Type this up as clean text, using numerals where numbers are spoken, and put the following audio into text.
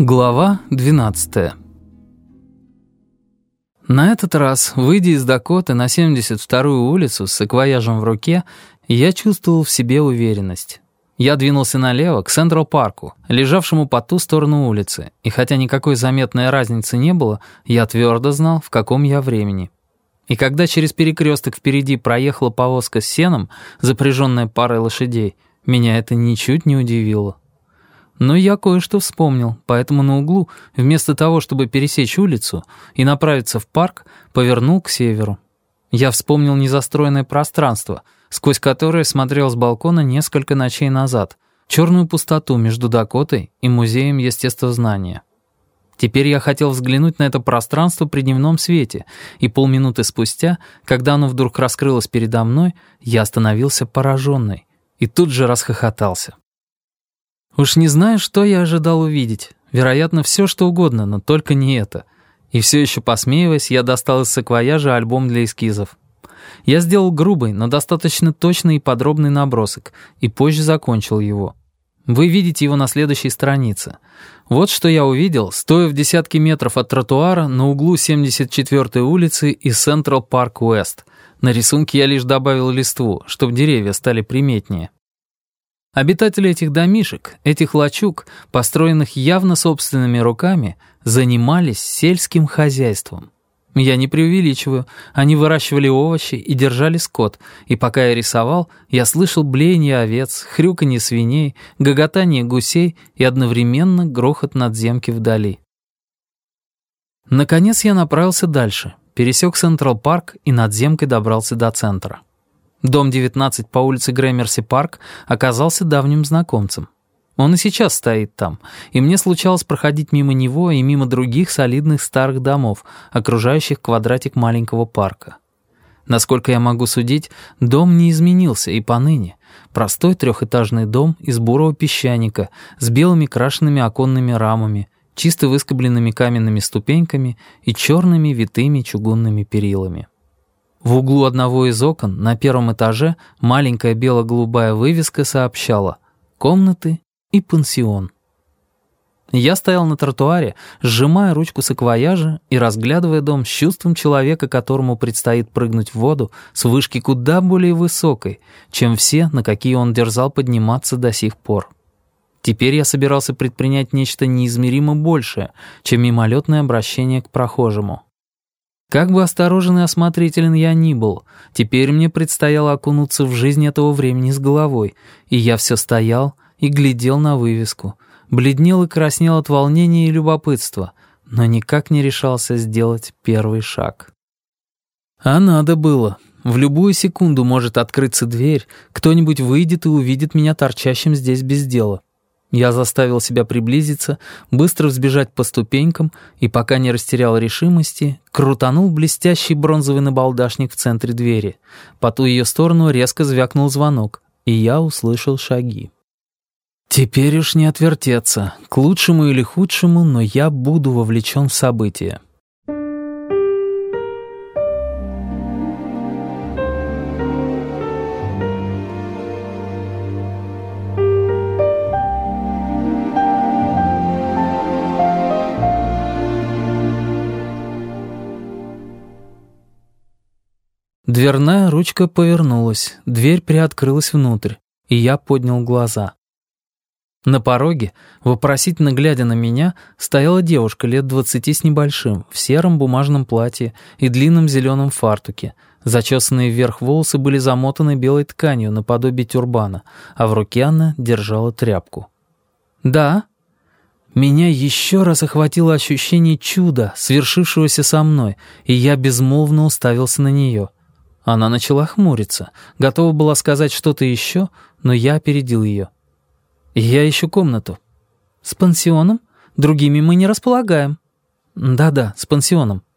Глава 12. На этот раз, выйдя из Дакоты на 72-ю улицу с саквояжем в руке, я чувствовал в себе уверенность. Я двинулся налево, к Централ-парку, лежавшему по ту сторону улицы, и хотя никакой заметной разницы не было, я твердо знал, в каком я времени. И когда через перекресток впереди проехала повозка с сеном, запряженная парой лошадей, меня это ничуть не удивило. Но я кое-что вспомнил, поэтому на углу, вместо того, чтобы пересечь улицу и направиться в парк, повернул к северу. Я вспомнил незастроенное пространство, сквозь которое смотрел с балкона несколько ночей назад, черную пустоту между Дакотой и музеем естествознания. Теперь я хотел взглянуть на это пространство при дневном свете, и полминуты спустя, когда оно вдруг раскрылось передо мной, я остановился пораженный и тут же расхохотался. Уж не знаю, что я ожидал увидеть. Вероятно, все, что угодно, но только не это. И все еще посмеиваясь, я достал из саквояжа альбом для эскизов. Я сделал грубый, но достаточно точный и подробный набросок, и позже закончил его. Вы видите его на следующей странице. Вот что я увидел, стоя в десятке метров от тротуара на углу 74-й улицы и Централ Парк Уэст. На рисунке я лишь добавил листву, чтобы деревья стали приметнее. Обитатели этих домишек, этих лачуг, построенных явно собственными руками, занимались сельским хозяйством. Я не преувеличиваю, они выращивали овощи и держали скот, и пока я рисовал, я слышал блеяние овец, хрюканье свиней, гоготание гусей и одновременно грохот надземки вдали. Наконец я направился дальше, пересек Централ-парк и надземкой добрался до центра. Дом 19 по улице Грэмерси-парк оказался давним знакомцем. Он и сейчас стоит там, и мне случалось проходить мимо него и мимо других солидных старых домов, окружающих квадратик маленького парка. Насколько я могу судить, дом не изменился и поныне. Простой трехэтажный дом из бурого песчаника с белыми крашенными оконными рамами, чисто выскобленными каменными ступеньками и черными витыми чугунными перилами. В углу одного из окон на первом этаже маленькая бело-голубая вывеска сообщала «Комнаты и пансион». Я стоял на тротуаре, сжимая ручку саквояжа и разглядывая дом с чувством человека, которому предстоит прыгнуть в воду с вышки куда более высокой, чем все, на какие он дерзал подниматься до сих пор. Теперь я собирался предпринять нечто неизмеримо большее, чем мимолетное обращение к прохожему. Как бы осторожен и осмотрителен я ни был, теперь мне предстояло окунуться в жизнь этого времени с головой, и я все стоял и глядел на вывеску, бледнел и краснел от волнения и любопытства, но никак не решался сделать первый шаг. А надо было. В любую секунду может открыться дверь, кто-нибудь выйдет и увидит меня торчащим здесь без дела. Я заставил себя приблизиться, быстро взбежать по ступенькам и, пока не растерял решимости, крутанул блестящий бронзовый набалдашник в центре двери. По ту ее сторону резко звякнул звонок, и я услышал шаги. Теперь уж не отвертеться, к лучшему или худшему, но я буду вовлечен в события. Дверная ручка повернулась, дверь приоткрылась внутрь, и я поднял глаза. На пороге, вопросительно глядя на меня, стояла девушка лет 20 с небольшим, в сером бумажном платье и длинном зеленом фартуке. Зачесанные вверх волосы были замотаны белой тканью наподобие тюрбана, а в руке она держала тряпку. «Да?» Меня еще раз охватило ощущение чуда, свершившегося со мной, и я безмолвно уставился на нее. Она начала хмуриться, готова была сказать что-то еще, но я опередил ее. «Я ищу комнату». «С пансионом? Другими мы не располагаем». «Да-да, с пансионом».